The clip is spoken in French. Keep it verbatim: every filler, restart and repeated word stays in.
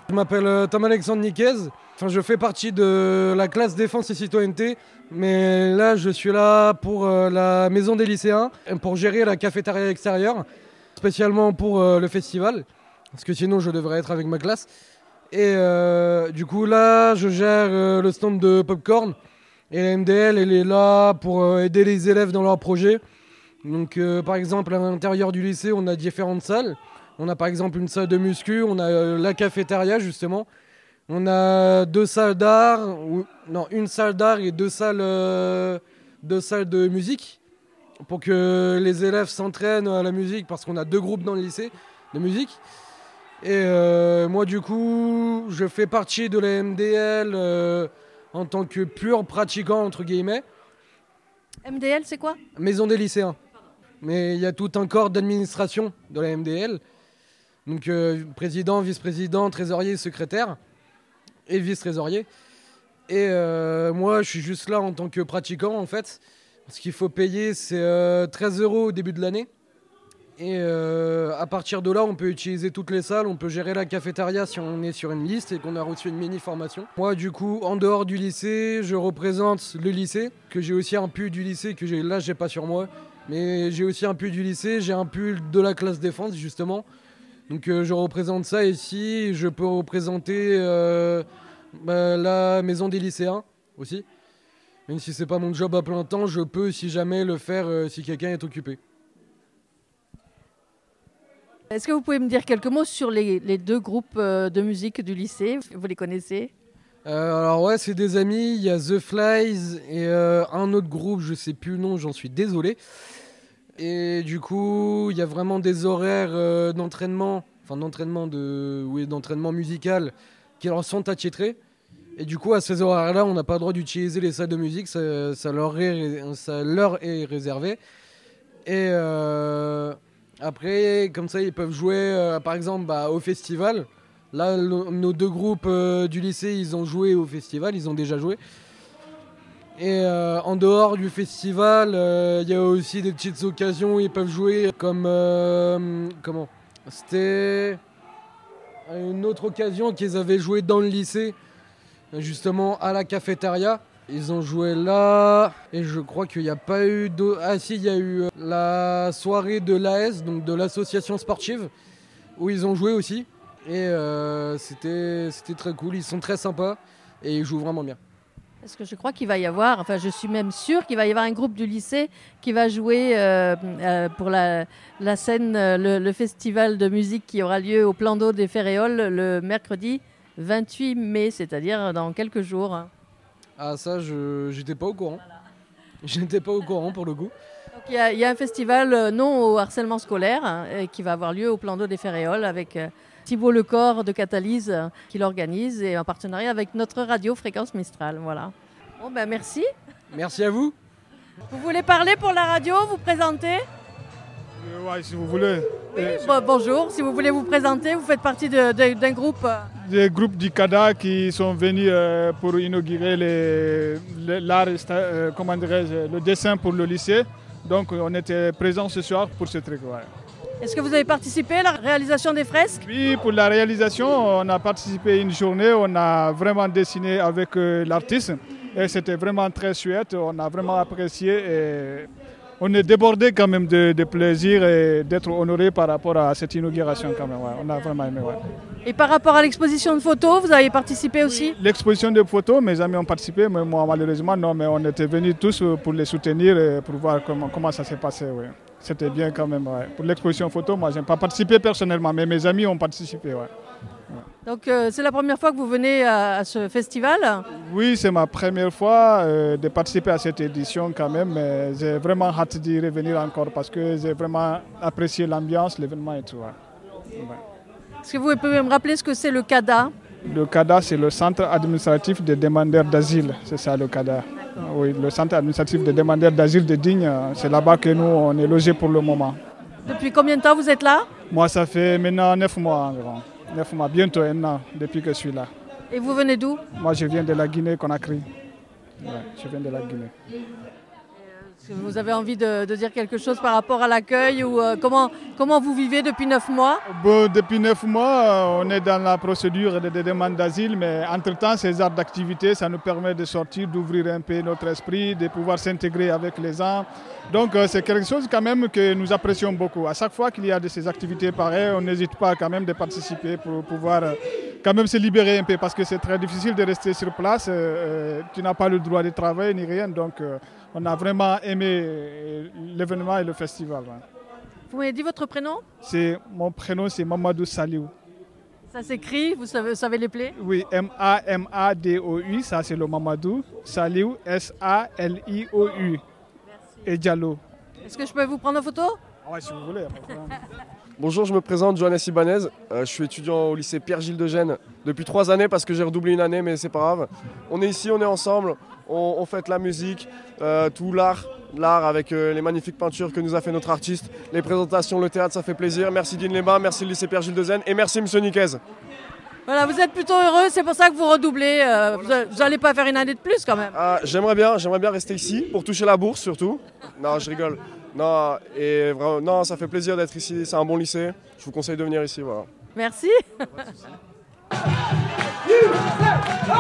Je m'appelle euh, Tom-Alexandre Niquez. Enfin, je fais partie de la classe défense et citoyenneté, mais là, je suis là pour euh, la maison des lycéens, pour gérer la cafétéria extérieure, spécialement pour euh, le festival, parce que sinon, je devrais être avec ma classe. Et euh, du coup, là, je gère euh, le stand de Popcorn, et la M D L, elle est là pour euh, aider les élèves dans leurs projets. Donc, euh, par exemple, à l'intérieur du lycée, on a différentes salles. On a par exemple une salle de muscu, on a euh, la cafétéria justement. On a deux salles d'art, ou, non, une salle d'art et deux salles, euh, deux salles de musique pour que les élèves s'entraînent à la musique parce qu'on a deux groupes dans le lycée de musique. Et euh, moi du coup, je fais partie de la M D L euh, en tant que pur pratiquant entre guillemets. M D L, c'est quoi ? Maison des lycéens. Mais il y a tout un corps d'administration de la M D L. Donc euh, président, vice-président, trésorier, secrétaire et vice-trésorier. Et euh, moi, je suis juste là en tant que pratiquant en fait. Ce qu'il faut payer, c'est euh, treize euros au début de l'année. Et euh, à partir de là, on peut utiliser toutes les salles, on peut gérer la cafétéria si on est sur une liste et qu'on a reçu une mini-formation. Moi, du coup, en dehors du lycée, je représente le lycée, que j'ai aussi un pull du lycée, que j'ai, là, j'ai pas sur moi. Mais j'ai aussi un pull du lycée, j'ai un pull de la classe défense, justement. Donc euh, je représente ça ici, je peux représenter euh, bah, la maison des lycéens aussi. Même si c'est pas mon job à plein temps, je peux si jamais le faire euh, si quelqu'un est occupé. Est-ce que vous pouvez me dire quelques mots sur les, les deux groupes de musique du lycée ? Vous les connaissez ? euh, Alors ouais, c'est des amis, il y a The Flies et euh, un autre groupe, je sais plus le nom, j'en suis désolé. Et du coup, il y a vraiment des horaires euh, d'entraînement, enfin d'entraînement, de, oui, d'entraînement musical qui leur sont attitrés. Et du coup, à ces horaires-là, on n'a pas le droit d'utiliser les salles de musique, ça, ça, leur, est, ça leur est réservé. Et euh, après, comme ça, ils peuvent jouer, euh, par exemple, bah, au festival. Là, le, nos deux groupes euh, du lycée, ils ont joué au festival, ils ont déjà joué. Et euh, en dehors du festival, il euh, y a aussi des petites occasions où ils peuvent jouer comme... Euh, comment ? C'était une autre occasion qu'ils avaient joué dans le lycée, justement à la cafétéria. Ils ont joué là, et je crois qu'il n'y a pas eu... De... Ah si, il y a eu la soirée de l'A S, donc de l'association sportive, où ils ont joué aussi. Et euh, c'était, c'était très cool, ils sont très sympas, et ils jouent vraiment bien. Parce que je crois qu'il va y avoir, enfin je suis même sûre qu'il va y avoir un groupe du lycée qui va jouer euh, euh, pour la, la scène, le, le festival de musique qui aura lieu au Plan d'eau des Ferréoles le mercredi vingt-huit mai, c'est-à-dire dans quelques jours. Ah ça, je j'étais pas au courant. Voilà. Je n'étais pas au courant pour le coup. Donc il y, y a un festival non au harcèlement scolaire hein, qui va avoir lieu au Plan d'eau des Ferréoles avec... Euh, Thibault Lecor de Catalyse euh, qui l'organise et en partenariat avec notre radio Fréquence Mistral. Voilà. Bon ben merci. Merci à vous. Vous voulez parler pour la radio, vous présenter ? euh, Oui, si vous voulez. Oui, euh, bon, bonjour. Si vous voulez vous présenter, vous faites partie de, de, d'un groupe. Des groupes du C A D A qui sont venus euh, pour inaugurer les, les, l'art, euh, comment dirais-je, le dessin pour le lycée. Donc on était présents ce soir pour ce truc. Ouais. Est-ce que vous avez participé à la réalisation des fresques ? Oui, pour la réalisation, on a participé une journée, on a vraiment dessiné avec euh, l'artiste et c'était vraiment très chouette, on a vraiment apprécié et on est débordé quand même de, de plaisir et d'être honoré par rapport à cette inauguration quand même, ouais. On a vraiment aimé. Ouais. Et par rapport à l'exposition de photos, vous avez participé aussi ? L'exposition de photos, mes amis ont participé, mais moi malheureusement non, mais on était venus tous pour les soutenir et pour voir comment, comment ça s'est passé. Ouais. C'était bien quand même. Ouais. Pour l'exposition photo, moi je n'ai pas participé personnellement, mais mes amis ont participé. Ouais. Ouais. Donc euh, c'est la première fois que vous venez à, à ce festival ? Oui, c'est ma première fois euh, de participer à cette édition quand même. Mais j'ai vraiment hâte d'y revenir encore parce que j'ai vraiment apprécié l'ambiance, l'événement et tout. Ouais. Ouais. Est-ce que vous pouvez me rappeler ce que c'est le C A D A ? Le C A D A, c'est le Centre administratif des demandeurs d'asile. C'est ça le C A D A. Oui, le Centre administratif des demandeurs d'asile de Digne, c'est là-bas que nous, on est logés pour le moment. Depuis combien de temps vous êtes là ? Moi, ça fait maintenant neuf mois environ. Neuf mois, bientôt un an depuis que je suis là. Et vous venez d'où ? Moi, je viens de la Guinée-Conakry. Ouais, je viens de la Guinée. Vous avez envie de, de dire quelque chose par rapport à l'accueil ou euh, comment, comment vous vivez depuis neuf mois? Bon, depuis neuf mois, on est dans la procédure de, de demande d'asile, mais entre-temps, ces arts d'activité, ça nous permet de sortir, d'ouvrir un peu notre esprit, de pouvoir s'intégrer avec les gens. Donc c'est quelque chose quand même que nous apprécions beaucoup. À chaque fois qu'il y a de ces activités pareilles, on n'hésite pas quand même de participer pour pouvoir quand même se libérer un peu parce que c'est très difficile de rester sur place. Euh, tu n'as pas le droit de travailler ni rien. Donc euh, on a vraiment aimé l'événement et le festival. Ouais. Vous m'avez dit votre prénom? C'est, mon prénom c'est Mamadou Saliou. Ça s'écrit, vous savez, vous savez les plaies? Oui, M A M A D O U, ça c'est le Mamadou. Saliou, S A L I O U. Et Diallo. Est-ce que je peux vous prendre en photo? Oui, si vous voulez. Bonjour, je me présente, Johannes Ibanez. Euh, je suis étudiant au lycée Pierre-Gilles de Gênes depuis trois années parce que j'ai redoublé une année, mais c'est pas grave. On est ici, on est ensemble, on, on fête la musique, euh, tout l'art, l'art avec euh, les magnifiques peintures que nous a fait notre artiste, les présentations, le théâtre, ça fait plaisir. Merci Digne-les-Bains, merci le lycée Pierre-Gilles de Gênes et merci Monsieur Niquez. Voilà, vous êtes plutôt heureux, c'est pour ça que vous redoublez. Euh, vous n'allez pas faire une année de plus quand même. Ah, j'aimerais bien, j'aimerais bien rester ici pour toucher la bourse surtout. Non, je rigole. Non, et vraiment, non, ça fait plaisir d'être ici. C'est un bon lycée. Je vous conseille de venir ici, voilà. Merci.